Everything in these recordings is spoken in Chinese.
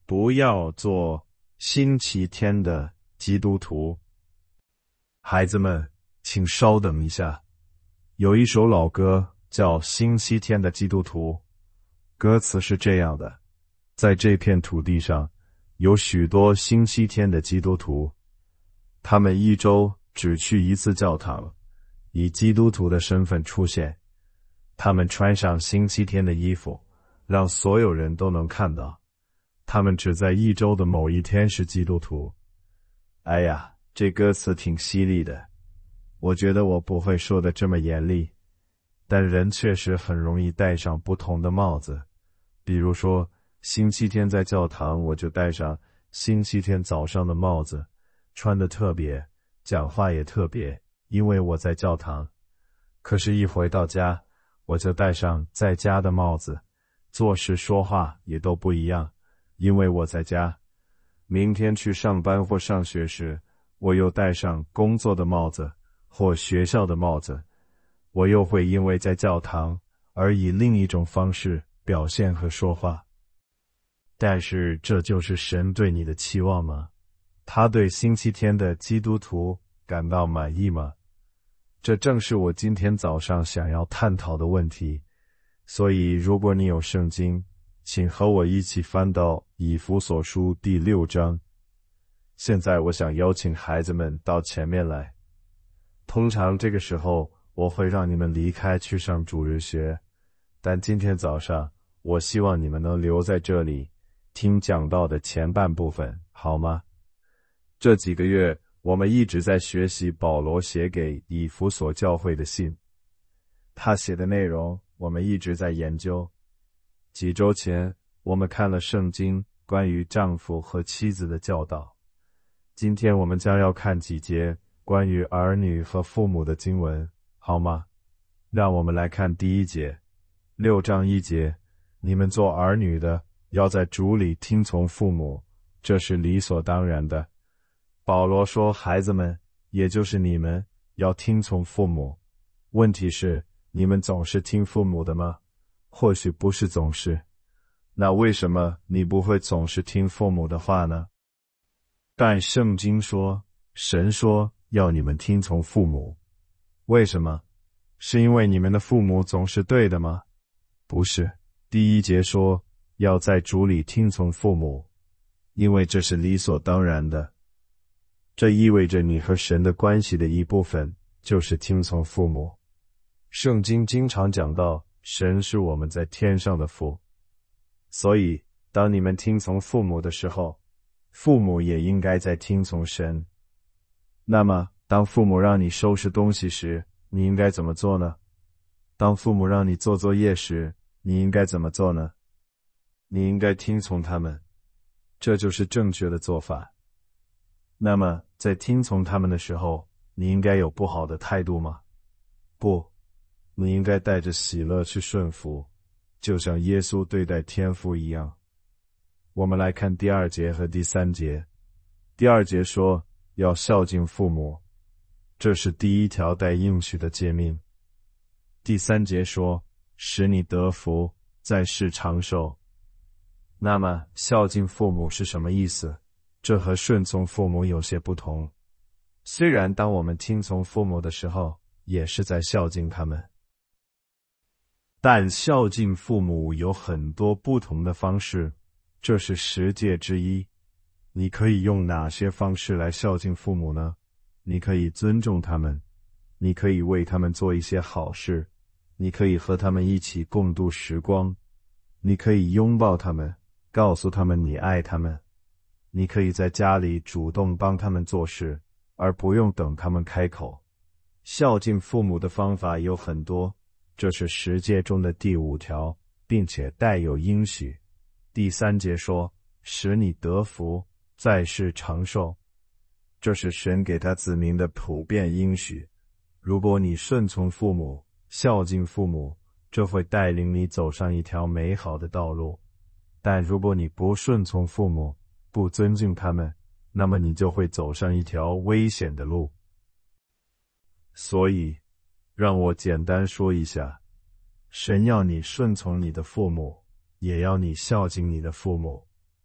不要做星期天的基督徒。孩子们，请稍等一下。有一首老歌叫《星期天的基督徒》，歌词是这样的：在这片土地上，有许多星期天的基督徒，他们一周只去一次教堂，以基督徒的身份出现。他们穿上星期天的衣服，让所有人都能看到。他们只在一周的某一天是基督徒。哎呀，这歌词挺犀利的。我觉得我不会说的这么严厉，但人确实很容易戴上不同的帽子。比如说，星期天在教堂，我就戴上星期天早上的帽子，穿得特别，讲话也特别，因为我在教堂。可是一回到家，我就戴上在家的帽子，做事说话也都不一样，因为我在家。明天去上班或上学时，我又戴上工作的帽子或学校的帽子，我又会因为在教堂而以另一种方式表现和说话。但是这就是神对你的期望吗？他对星期天的基督徒感到满意吗？这正是我今天早上想要探讨的问题。所以如果你有圣经，请和我一起翻到以弗所书第6章。现在我想邀请孩子们到前面来。通常这个时候我会让你们离开去上主日学，但今天早上我希望你们能留在这里听讲道的前半部分，好吗？这几个月我们一直在学习保罗写给以弗所教会的信，他写的内容我们一直在研究。几周前我们看了圣经关于丈夫和妻子的教导，今天我们将要看几节关于儿女和父母的经文，好吗？让我们来看第一节，6章1节，你们做儿女的要在主里听从父母，这是理所当然的。保罗说，孩子们，也就是你们，要听从父母。问题是，你们总是听父母的吗？或许不是总是。那为什么你不会总是听父母的话呢？但圣经说，神说要你们听从父母。为什么？是因为你们的父母总是对的吗？不是。第1节说，要在主里听从父母，因为这是理所当然的。这意味着你和神的关系的一部分就是听从父母。圣经经常讲到，神是我们在天上的父，所以当你们听从父母的时候，父母也应该在听从神。那么当父母让你收拾东西时，你应该怎么做呢？当父母让你做作业时，你应该怎么做呢？你应该听从他们，这就是正确的做法。那么在听从他们的时候，你应该有不好的态度吗？不，你应该带着喜乐去顺服，就像耶稣对待天父一样。我们来看第2节和第3节。第2节说，要孝敬父母，这是第一条带应许的诫命。第3节说，使你得福，在世长寿。那么孝敬父母是什么意思？这和顺从父母有些不同。虽然当我们听从父母的时候，也是在孝敬他们，但孝敬父母有很多不同的方式，这是10诫之一。你可以用哪些方式来孝敬父母呢？你可以尊重他们，你可以为他们做一些好事，你可以和他们一起共度时光，你可以拥抱他们，告诉他们你爱他们，你可以在家里主动帮他们做事，而不用等他们开口。孝敬父母的方法有很多，这是10诫中的第5条，并且带有应许。第3节说，使你得福，在世长寿，这是神给他子民的普遍应许。如果你顺从父母，孝敬父母，这会带领你走上一条美好的道路。但如果你不顺从父母，不尊敬他们，那么你就会走上一条危险的路。所以，让我简单说一下，神要你顺从你的父母，也要你孝敬你的父母，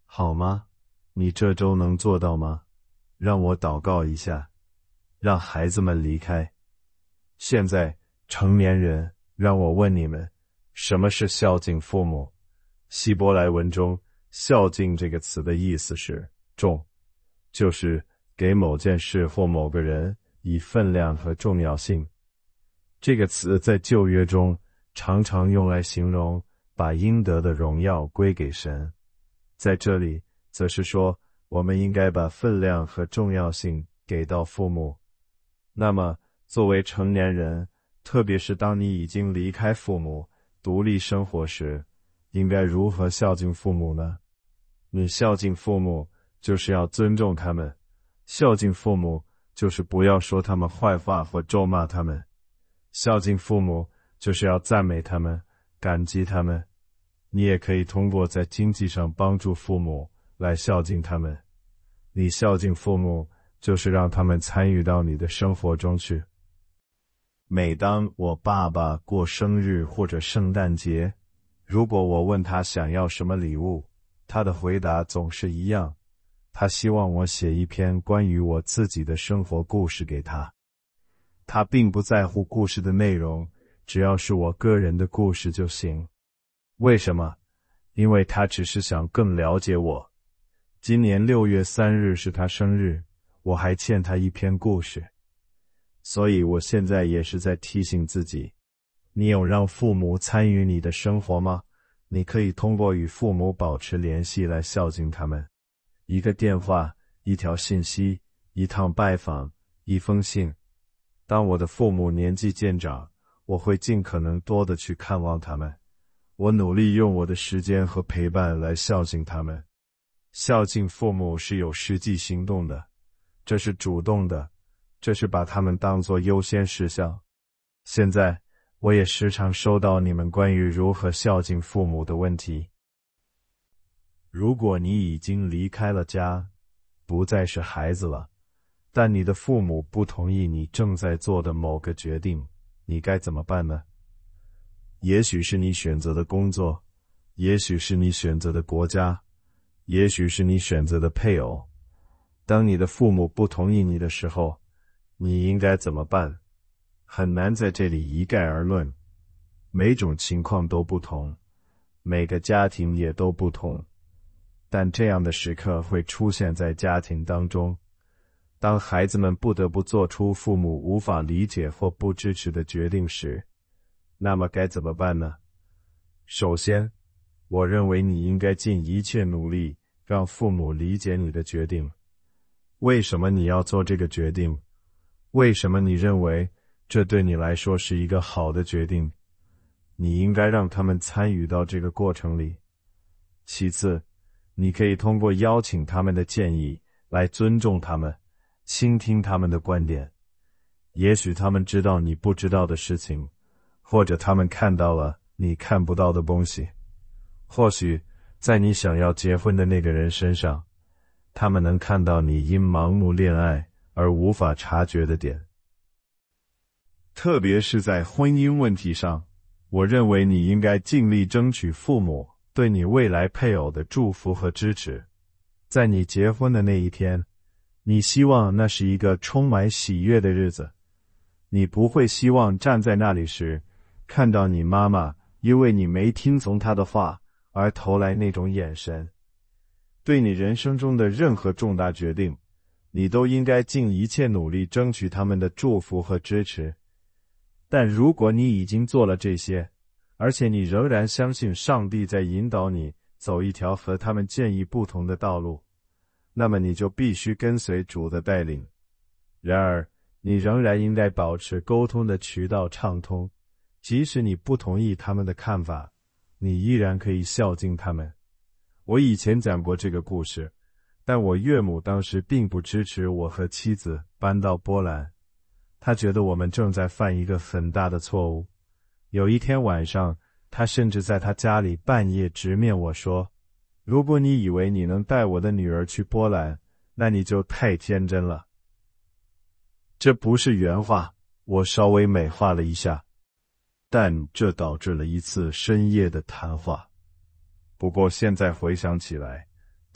好吗？你这周能做到吗？让我祷告一下，让孩子们离开。现在，成年人，让我问你们，什么是孝敬父母？希伯来文中，孝敬这个词的意思是重，就是给某件事或某个人以分量和重要性。这个词在旧约中常常用来形容把应得的荣耀归给神，在这里则是说我们应该把分量和重要性给到父母。那么作为成年人，特别是当你已经离开父母独立生活时，应该如何孝敬父母呢？你孝敬父母就是要尊重他们，孝敬父母就是不要说他们坏话或咒骂他们，孝敬父母就是要赞美他们，感激他们。你也可以通过在经济上帮助父母来孝敬他们。你孝敬父母就是让他们参与到你的生活中去。每当我爸爸过生日或者圣诞节，如果我问他想要什么礼物，他的回答总是一样，他希望我写一篇关于我自己的生活故事给他。他并不在乎故事的内容，只要是我个人的故事就行。为什么？因为他只是想更了解我。今年6月3日是他生日，我还欠他一篇故事。所以我现在也是在提醒自己，你有让父母参与你的生活吗？你可以通过与父母保持联系来孝敬他们。一个电话，一条信息，一趟拜访，一封信。当我的父母年纪渐长，我会尽可能多的去看望他们。我努力用我的时间和陪伴来孝敬他们。孝敬父母是有实际行动的，这是主动的，这是把他们当作优先事项。现在，我也时常收到你们关于如何孝敬父母的问题。如果你已经离开了家，不再是孩子了，但你的父母不同意你正在做的某个决定，你该怎么办呢？也许是你选择的工作，也许是你选择的国家，也许是你选择的配偶。当你的父母不同意你的时候，你应该怎么办？很难在这里一概而论，每种情况都不同，每个家庭也都不同。但这样的时刻会出现在家庭当中，当孩子们不得不做出父母无法理解或不支持的决定时，那么该怎么办呢？首先，我认为你应该尽一切努力让父母理解你的决定。为什么你要做这个决定？为什么你认为这对你来说是一个好的决定？你应该让他们参与到这个过程里。其次，你可以通过邀请他们的建议来尊重他们，倾听他们的观点。也许他们知道你不知道的事情，或者他们看到了你看不到的东西。或许在你想要结婚的那个人身上，他们能看到你因盲目恋爱而无法察觉的点。特别是在婚姻问题上，我认为你应该尽力争取父母对你未来配偶的祝福和支持。在你结婚的那一天，你希望那是一个充满喜悦的日子。你不会希望站在那里时，看到你妈妈因为你没听从她的话而投来那种眼神。对你人生中的任何重大决定，你都应该尽一切努力争取他们的祝福和支持。但如果你已经做了这些，而且你仍然相信上帝在引导你走一条和他们建议不同的道路，那么你就必须跟随主的带领。然而，你仍然应该保持沟通的渠道畅通，即使你不同意他们的看法，你依然可以孝敬他们。我以前讲过这个故事，但我岳母当时并不支持我和妻子搬到波兰，他觉得我们正在犯一个很大的错误。有一天晚上，他甚至在他家里半夜直面我说，如果你以为你能带我的女儿去波兰，那你就太天真了。这不是原话，我稍微美化了一下，但这导致了一次深夜的谈话。不过现在回想起来，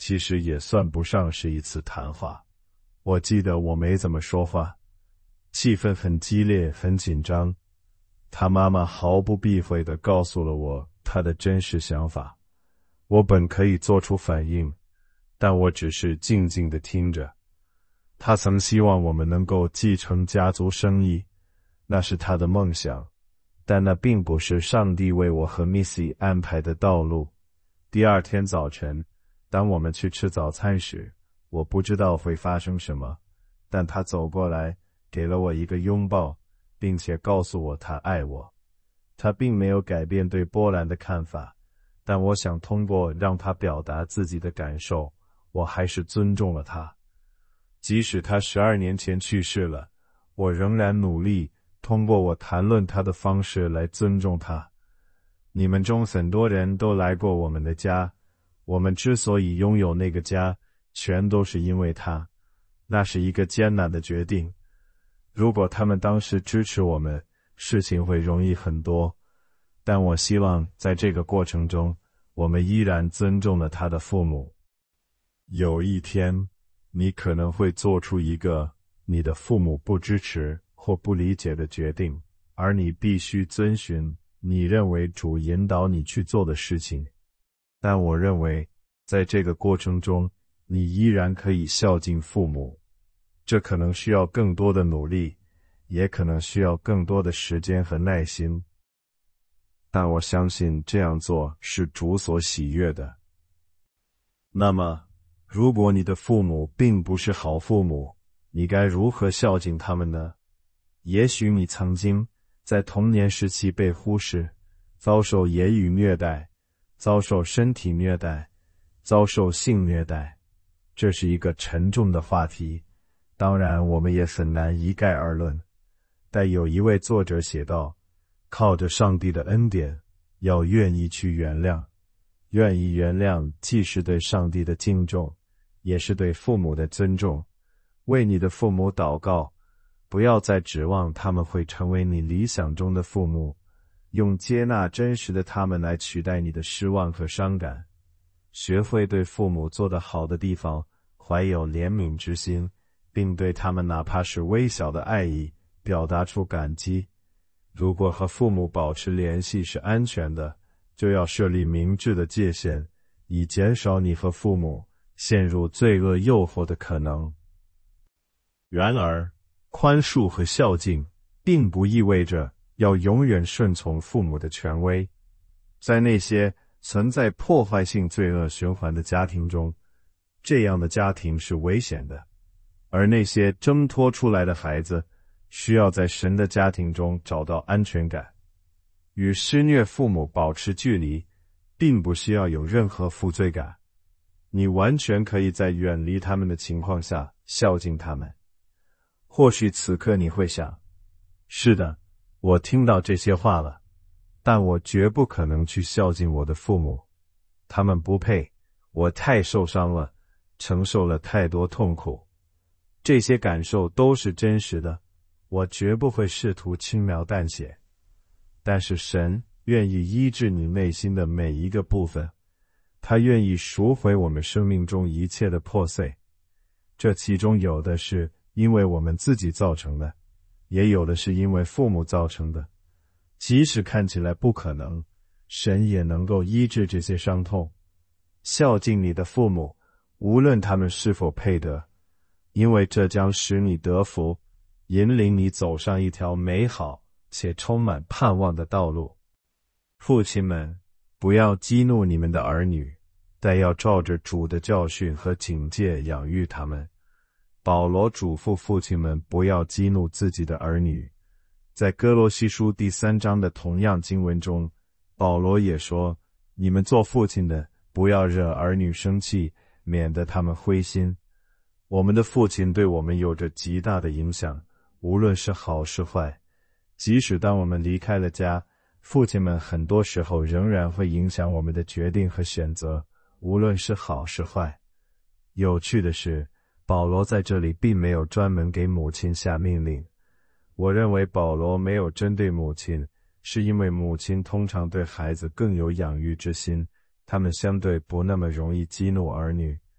其实也算不上是一次谈话。我记得我没怎么说话，气氛很激烈，很紧张。他妈妈毫不避讳地告诉了我她的真实想法。我本可以做出反应，但我只是静静地听着。他曾希望我们能够继承家族生意，那是他的梦想，但那并不是上帝为我和 Missy 安排的道路。第二天早晨，当我们去吃早餐时，我不知道会发生什么，但他走过来，给了我一个拥抱，并且告诉我他爱我。他并没有改变对波兰的看法，但我想通过让他表达自己的感受，我还是尊重了他。即使他12年前去世了，我仍然努力通过我谈论他的方式来尊重他。你们中很多人都来过我们的家，我们之所以拥有那个家，全都是因为他。那是一个艰难的决定。如果他们当时支持我们，事情会容易很多。但我希望在这个过程中，我们依然尊重了他的父母。有一天，你可能会做出一个你的父母不支持或不理解的决定，而你必须遵循你认为主引导你去做的事情。但我认为，在这个过程中，你依然可以孝敬父母。这可能需要更多的努力，也可能需要更多的时间和耐心。但我相信这样做是主所喜悦的。那么，如果你的父母并不是好父母，你该如何孝敬他们呢？也许你曾经在童年时期被忽视，遭受言语虐待，遭受身体虐待，遭受性虐待。这是一个沉重的话题，当然我们也很难一概而论。但有一位作者写道，靠着上帝的恩典，要愿意去原谅。愿意原谅既是对上帝的敬重，也是对父母的尊重。为你的父母祷告，不要再指望他们会成为你理想中的父母，用接纳真实的他们来取代你的失望和伤感。学会对父母做得好的地方怀有怜悯之心，并对他们哪怕是微小的爱意表达出感激。如果和父母保持联系是安全的，就要设立明智的界限，以减少你和父母陷入罪恶诱惑的可能。然而，宽恕和孝敬并不意味着要永远顺从父母的权威。在那些存在破坏性罪恶循环的家庭中，这样的家庭是危险的，而那些挣脱出来的孩子需要在神的家庭中找到安全感。与施虐父母保持距离，并不需要有任何负罪感。你完全可以在远离他们的情况下孝敬他们。或许此刻你会想，是的，我听到这些话了，但我绝不可能去孝敬我的父母。他们不配，我太受伤了，承受了太多痛苦。这些感受都是真实的，我绝不会试图轻描淡写。但是神愿意医治你内心的每一个部分，他愿意赎回我们生命中一切的破碎。这其中有的是因为我们自己造成的，也有的是因为父母造成的。即使看起来不可能，神也能够医治这些伤痛。孝敬你的父母，无论他们是否配得，因为这将使你得福，引领你走上一条美好且充满盼望的道路。父亲们，不要激怒你们的儿女，但要照着主的教训和警戒养育他们。保罗嘱咐父亲们不要激怒自己的儿女。在哥罗西书第3章的同样经文中，保罗也说，你们做父亲的，不要惹儿女生气，免得他们灰心。我们的父亲对我们有着极大的影响，无论是好是坏。即使当我们离开了家，父亲们很多时候仍然会影响我们的决定和选择，无论是好是坏。有趣的是，保罗在这里并没有专门给母亲下命令。我认为保罗没有针对母亲，是因为母亲通常对孩子更有养育之心，他们相对不那么容易激怒儿女。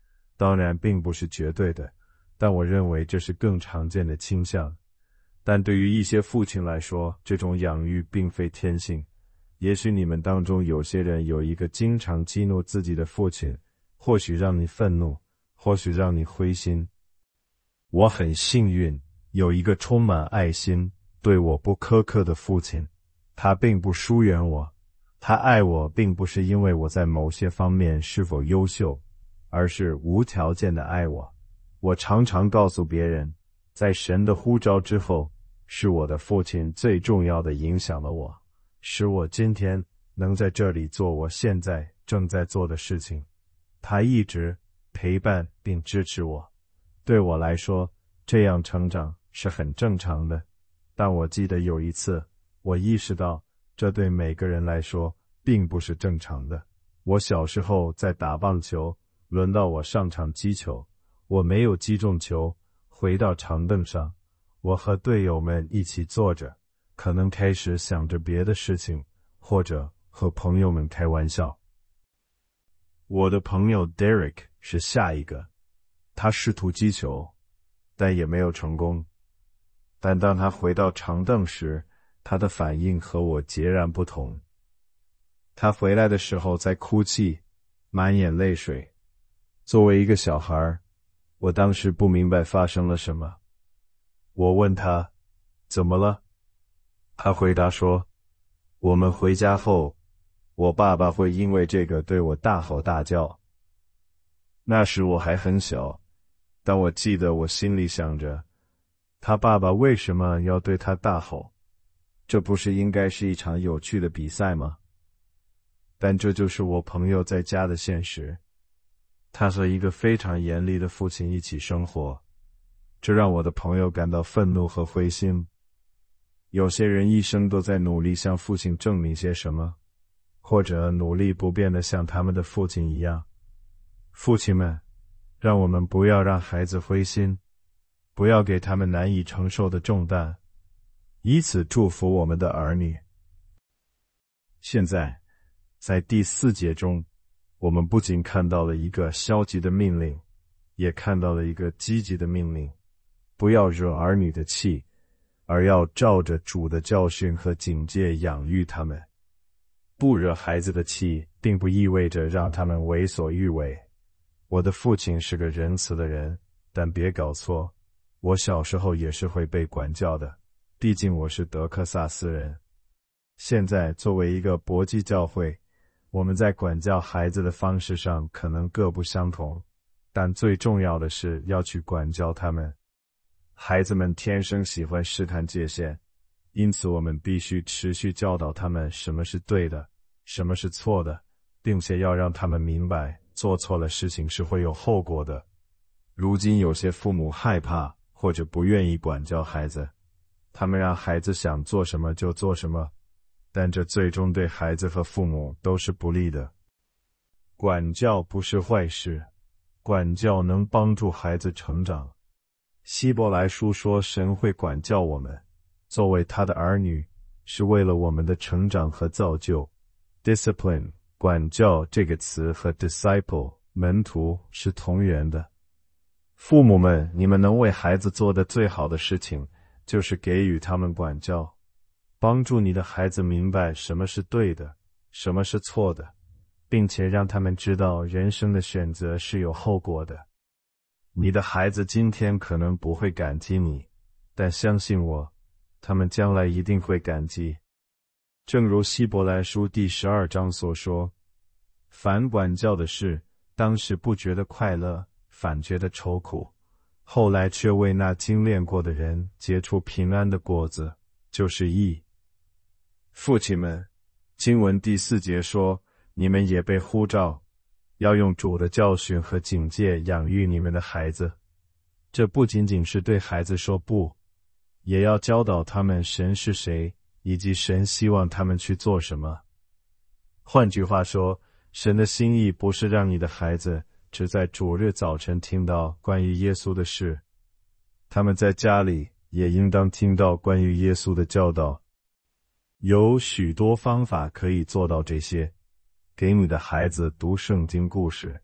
当然并不是绝对的，但我认为这是更常见的倾向。但对于一些父亲来说，这种养育并非天性。也许你们当中有些人有一个经常激怒自己的父亲，或许让你愤怒，或许让你灰心。我很幸运，有一个充满爱心、对我不苛刻的父亲。他并不疏远我，他爱我并不是因为我在某些方面是否优秀，而是无条件的爱我。我常常告诉别人，在神的呼召之后，是我的父亲最重要的影响了我，使我今天能在这里做我现在正在做的事情。他一直陪伴并支持我。对我来说，这样成长是很正常的。但我记得有一次，我意识到这对每个人来说并不是正常的。我小时候在打棒球，轮到我上场击球，我没有击中球，回到长凳上，我和队友们一起坐着，可能开始想着别的事情，或者和朋友们开玩笑。我的朋友 Derek 是下一个，他试图击球，但也没有成功。但当他回到长凳时，他的反应和我截然不同。他回来的时候在哭泣，满眼泪水。作为一个小孩，我当时不明白发生了什么。我问他，怎么了？他回答说，我们回家后，我爸爸会因为这个对我大吼大叫。那时我还很小，但我记得我心里想着，他爸爸为什么要对他大吼？这不是应该是一场有趣的比赛吗？但这就是我朋友在家的现实。他和一个非常严厉的父亲一起生活，这让我的朋友感到愤怒和灰心。有些人一生都在努力向父亲证明些什么，或者努力不变得像他们的父亲一样。父亲们，让我们不要让孩子灰心，不要给他们难以承受的重担，以此祝福我们的儿女。现在，在第4节中，我们不仅看到了一个消极的命令，也看到了一个积极的命令：不要惹儿女的气，而要照着主的教训和警戒养育他们。不惹孩子的气，并不意味着让他们为所欲为。我的父亲是个仁慈的人，但别搞错，我小时候也是会被管教的，毕竟我是德克萨斯人。现在作为一个国际教会，我们在管教孩子的方式上可能各不相同，但最重要的是要去管教他们。孩子们天生喜欢试探界限，因此我们必须持续教导他们什么是对的，什么是错的，并且要让他们明白做错了事情是会有后果的。如今有些父母害怕或者不愿意管教孩子，他们让孩子想做什么就做什么，但这最终对孩子和父母都是不利的。管教不是坏事，管教能帮助孩子成长。希伯来书说，神会管教我们，作为他的儿女，是为了我们的成长和造就。Discipline 管教这个词和 disciple 门徒是同源的。父母们，你们能为孩子做的最好的事情，就是给予他们管教，帮助你的孩子明白什么是对的，什么是错的，并且让他们知道人生的选择是有后果的。你的孩子今天可能不会感激你，但相信我，他们将来一定会感激。正如希伯来书第12章所说，凡管教的事，当时不觉得快乐，反觉得愁苦，后来却为那精炼过的人结出平安的果子，就是义。父亲们，经文第4节说，你们也被呼召，要用主的教训和警戒养育你们的孩子。这不仅仅是对孩子说不，也要教导他们神是谁，以及神希望他们去做什么。换句话说，神的心意不是让你的孩子只在主日早晨听到关于耶稣的事，他们在家里也应当听到关于耶稣的教导。有许多方法可以做到这些。给你的孩子读圣经故事，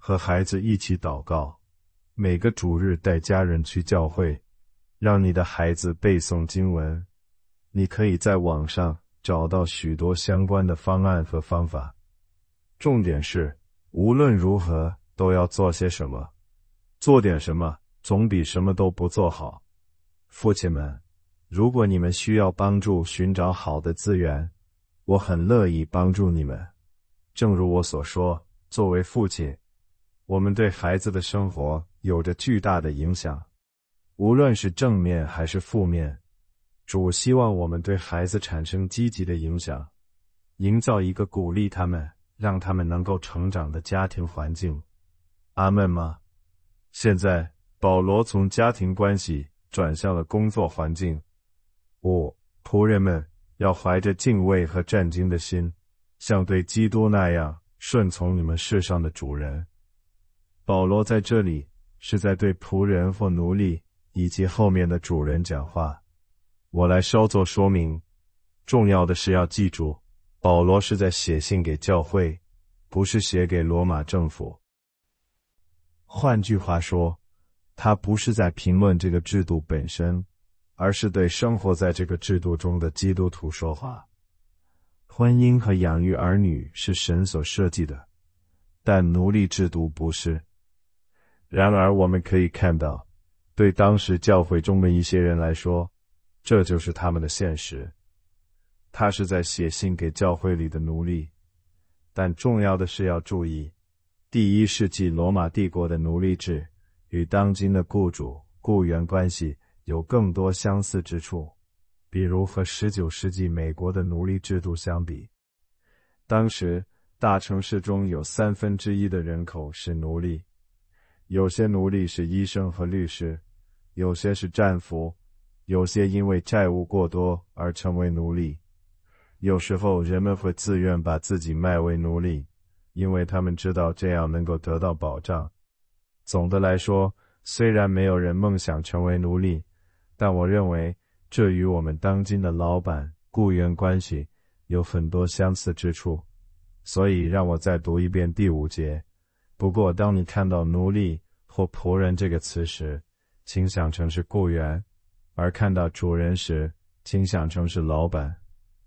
和孩子一起祷告，每个主日带家人去教会，让你的孩子背诵经文。你可以在网上找到许多相关的方案和方法。重点是，无论如何都要做些什么，做点什么总比什么都不做好。父亲们，如果你们需要帮助寻找好的资源，我很乐意帮助你们。正如我所说，作为父亲，我们对孩子的生活有着巨大的影响，无论是正面还是负面。主希望我们对孩子产生积极的影响，营造一个鼓励他们，让他们能够成长的家庭环境。阿们吗？现在，保罗从家庭关系转向了工作环境。仆人们要怀着敬畏和战兢的心，像对基督那样顺从你们世上的主人。保罗在这里是在对仆人或奴隶以及后面的主人讲话。我来稍作说明。重要的是要记住，保罗是在写信给教会，不是写给罗马政府。换句话说，他不是在评论这个制度本身，而是对生活在这个制度中的基督徒说话。婚姻和养育儿女是神所设计的，但奴隶制度不是。然而我们可以看到，对当时教会中的一些人来说，这就是他们的现实。他是在写信给教会里的奴隶，但重要的是要注意，第1世纪罗马帝国的奴隶制与当今的雇主雇员关系有更多相似之处，比如和19世纪美国的奴隶制度相比。当时大城市中有1/3的人口是奴隶，有些奴隶是医生和律师，有些是战俘，有些因为债务过多而成为奴隶。有时候人们会自愿把自己卖为奴隶，因为他们知道这样能够得到保障。总的来说，虽然没有人梦想成为奴隶，但我认为这与我们当今的老板雇员关系有很多相似之处。所以让我再读一遍第5节。不过当你看到奴隶或仆人这个词时，请想成是雇员，而看到主人时，请想成是老板。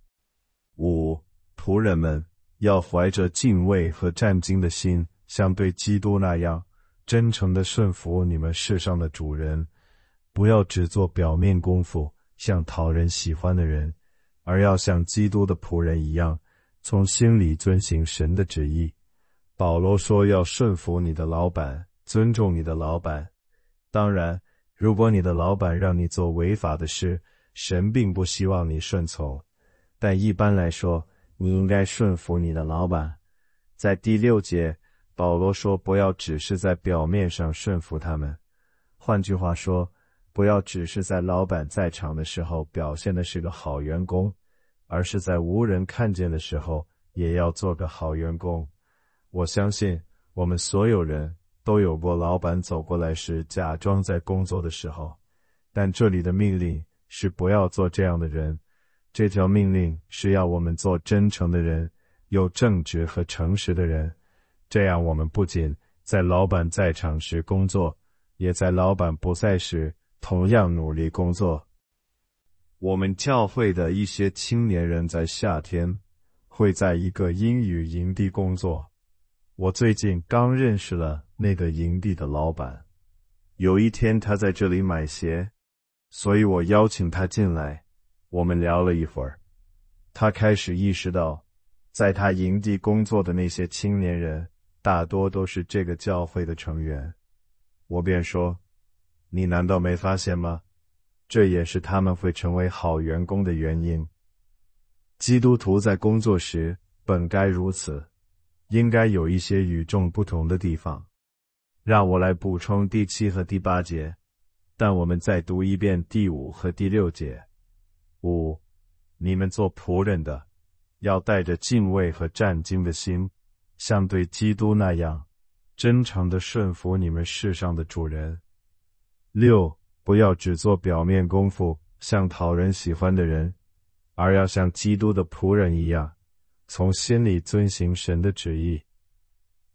仆人们要怀着敬畏和战兢的心，像对基督那样真诚地顺服你们世上的主人，不要只做表面功夫，像讨人喜欢的人，而要像基督的仆人一样，从心里遵行神的旨意。保罗说要顺服你的老板，尊重你的老板。当然，如果你的老板让你做违法的事，神并不希望你顺从，但一般来说，你应该顺服你的老板。在第6节，保罗说不要只是在表面上顺服他们。换句话说，不要只是在老板在场的时候表现的是个好员工，而是在无人看见的时候也要做个好员工。我相信我们所有人都有过老板走过来时假装在工作的时候，但这里的命令是不要做这样的人。这条命令是要我们做真诚的人，有正直和诚实的人，这样我们不仅在老板在场时工作，也在老板不在时同样努力工作。我们教会的一些青年人在夏天会在一个英语营地工作。我最近刚认识了那个营地的老板，有一天他在这里买鞋，所以我邀请他进来，我们聊了一会儿。他开始意识到，在他营地工作的那些青年人大多都是这个教会的成员。我便说，你难道没发现吗？这也是他们会成为好员工的原因。基督徒在工作时本该如此，应该有一些与众不同的地方。让我来补充第7和第8节，但我们再读一遍第5和第6节。你们做仆人的，要带着敬畏和战兢的心，像对基督那样，真诚地顺服你们世上的主人。不要只做表面功夫，像讨人喜欢的人，而要像基督的仆人一样，从心里遵行神的旨意。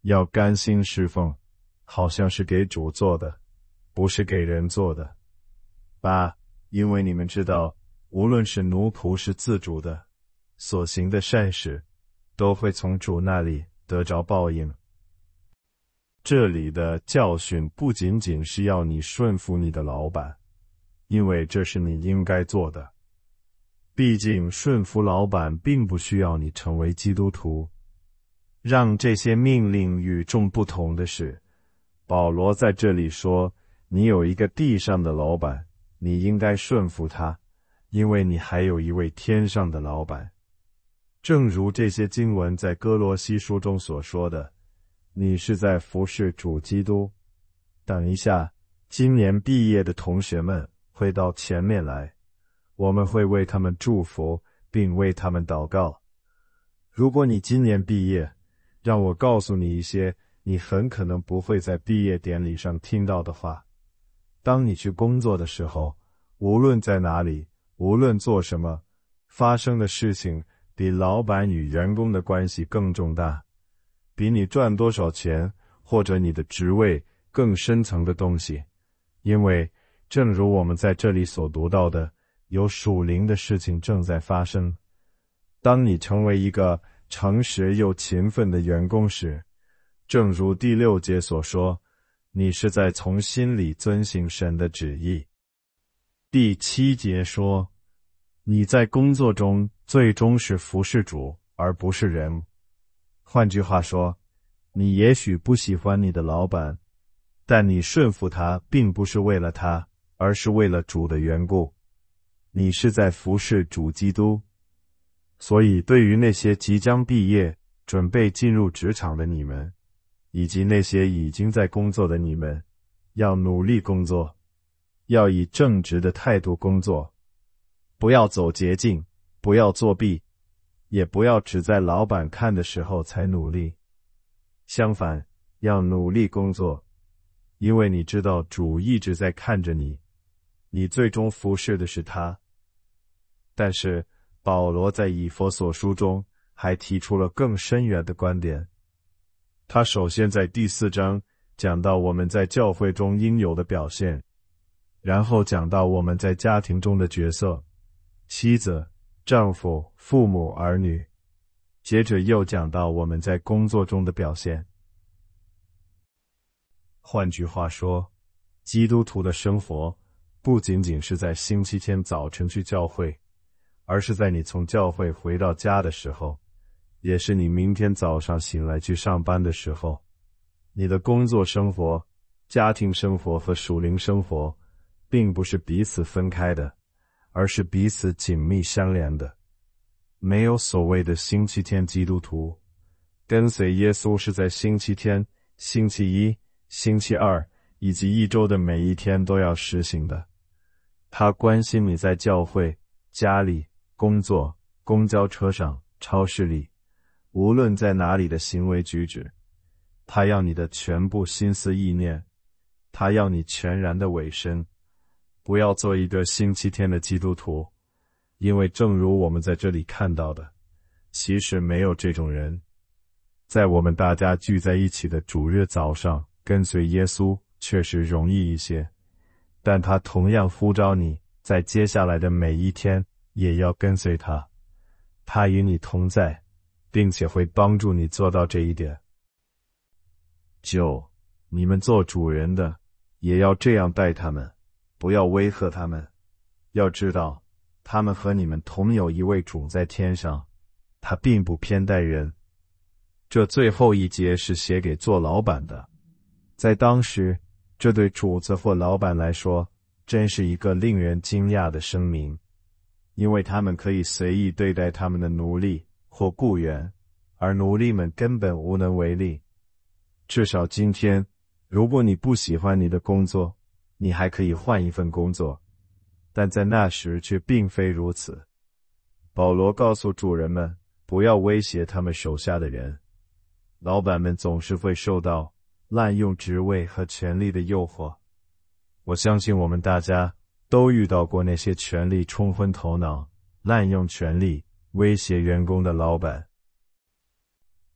要甘心侍奉，好像是给主做的，不是给人做的。8. 因为你们知道，无论是奴仆是自主的，所行的善事，都会从主那里得着报应。这里的教训不仅仅是要你顺服你的老板，因为这是你应该做的。毕竟顺服老板并不需要你成为基督徒。让这些命令与众不同的是，保罗在这里说，你有一个地上的老板，你应该顺服他，因为你还有一位天上的老板。正如这些经文在哥罗西书中所说的，你是在服侍主基督。等一下，今年毕业的同学们会到前面来，我们会为他们祝福，并为他们祷告。如果你今年毕业，让我告诉你一些你很可能不会在毕业典礼上听到的话。当你去工作的时候，无论在哪里，无论做什么，发生的事情比老板与员工的关系更重大，比你赚多少钱或者你的职位更深层的东西。因为正如我们在这里所读到的，有属灵的事情正在发生。当你成为一个诚实又勤奋的员工时，正如第6节所说，你是在从心里遵行神的旨意。第7节说，你在工作中最终是服侍主，而不是人。换句话说，你也许不喜欢你的老板，但你顺服他并不是为了他，而是为了主的缘故。你是在服侍主基督。所以对于那些即将毕业，准备进入职场的你们，以及那些已经在工作的你们，要努力工作，要以正直的态度工作，不要走捷径，不要作弊，也不要只在老板看的时候才努力。相反，要努力工作，因为你知道主一直在看着你，你最终服侍的是他。但是保罗在以弗所书中还提出了更深远的观点。他首先在第4章讲到我们在教会中应有的表现，然后讲到我们在家庭中的角色，妻子、丈夫、父母、儿女，接着又讲到我们在工作中的表现。换句话说，基督徒的生活不仅仅是在星期天早晨去教会，而是在你从教会回到家的时候，也是你明天早上醒来去上班的时候。你的工作生活、家庭生活和属灵生活并不是彼此分开的，而是彼此紧密相连的。没有所谓的星期天基督徒，跟随耶稣是在星期天、星期一、星期二以及一周的每一天都要实行的。他关心你在教会、家里、工作、公交车上、超市里，无论在哪里的行为举止。他要你的全部心思意念，他要你全然的委身。不要做一个星期天的基督徒，因为正如我们在这里看到的，其实没有这种人。在我们大家聚在一起的主日早上，跟随耶稣确实容易一些，但他同样呼召你在接下来的每一天也要跟随他。他与你同在，并且会帮助你做到这一点。9. 你们做主人的，也要这样待他们，不要威吓他们。要知道，他们和你们同有一位主在天上，他并不偏待人。这最后一节是写给做老板的。在当时，这对主子或老板来说，真是一个令人惊讶的声明，因为他们可以随意对待他们的奴隶或雇员，而奴隶们根本无能为力。至少今天，如果你不喜欢你的工作，你还可以换一份工作，但在那时却并非如此。保罗告诉主人们，不要威胁他们手下的人。老板们总是会受到滥用职位和权力的诱惑。我相信我们大家都遇到过那些权力冲昏头脑、滥用权力、威胁员工的老板。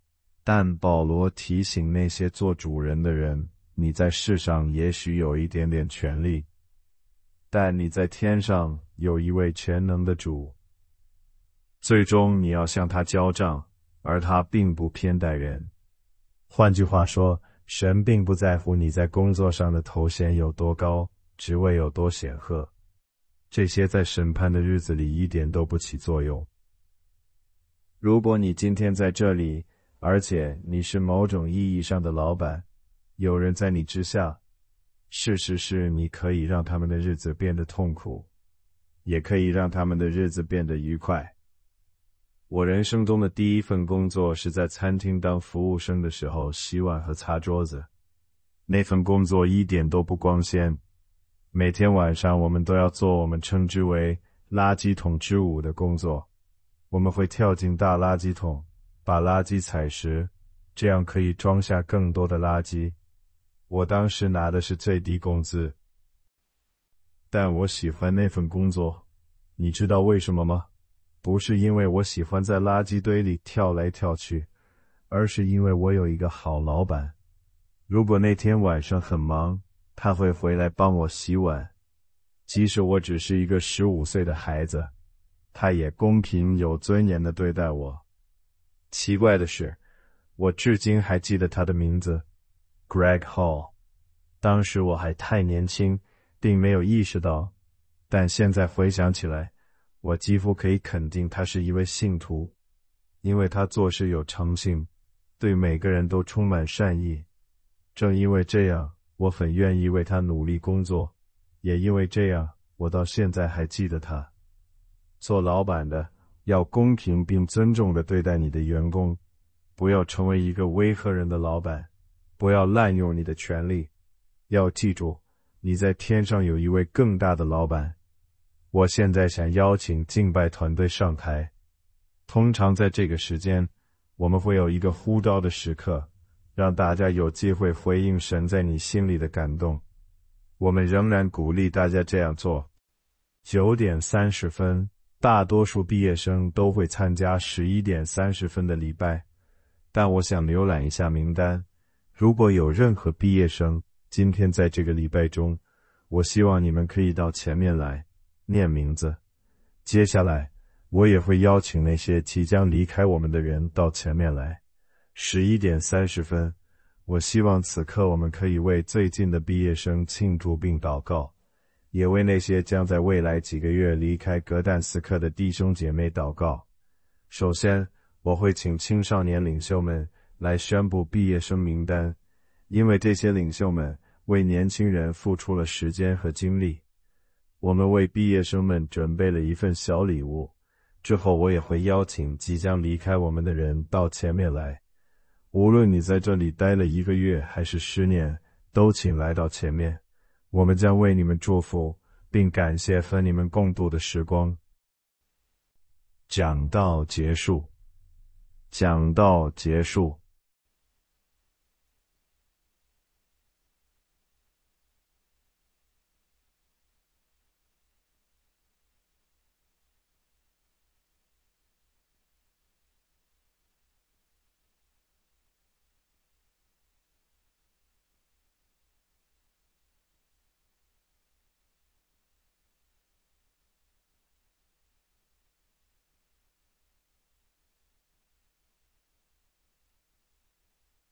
但保罗提醒那些做主人的人，你在世上也许有一点点权利，但你在天上有一位全能的主，最终你要向他交账，而他并不偏待人。换句话说，神并不在乎你在工作上的头衔有多高，职位有多显赫，这些在审判的日子里一点都不起作用。如果你今天在这里，而且你是某种意义上的老板，有人在你之下，事实是你可以让他们的日子变得痛苦，也可以让他们的日子变得愉快。我人生中的第一份工作是在餐厅当服务生的时候洗碗和擦桌子。那份工作一点都不光鲜，每天晚上我们都要做我们称之为垃圾桶之舞的工作。我们会跳进大垃圾桶，把垃圾踩实，这样可以装下更多的垃圾。我当时拿的是最低工资，但我喜欢那份工作。你知道为什么吗？不是因为我喜欢在垃圾堆里跳来跳去，而是因为我有一个好老板。如果那天晚上很忙，他会回来帮我洗碗，即使我只是一个15岁的孩子，他也公平有尊严地对待我。奇怪的是，我至今还记得他的名字 Greg Hall。 当时我还太年轻，并没有意识到，但现在回想起来，我几乎可以肯定他是一位信徒，因为他做事有诚信，对每个人都充满善意。正因为这样，我很愿意为他努力工作，也因为这样，我到现在还记得他。做老板的要公平并尊重地对待你的员工，不要成为一个威吓人的老板，不要滥用你的权利。要记住，你在天上有一位更大的老板。我现在想邀请敬拜团队上台。通常在这个时间，我们会有一个呼召的时刻，让大家有机会回应神在你心里的感动。我们仍然鼓励大家这样做。9点30分，大多数毕业生都会参加11点30分的礼拜，但我想浏览一下名单。如果有任何毕业生今天在这个礼拜中，我希望你们可以到前面来念名字。接下来我也会邀请那些即将离开我们的人到前面来。11点30分，我希望此刻我们可以为最近的毕业生庆祝并祷告，也为那些将在未来几个月离开格但斯克的弟兄姐妹祷告。首先，我会请青少年领袖们来宣布毕业生名单，因为这些领袖们为年轻人付出了时间和精力。我们为毕业生们准备了一份小礼物，之后我也会邀请即将离开我们的人到前面来。无论你在这里待了1个月还是10年，都请来到前面。我们将为你们祝福，并感谢和你们共度的时光。讲道结束。讲道结束。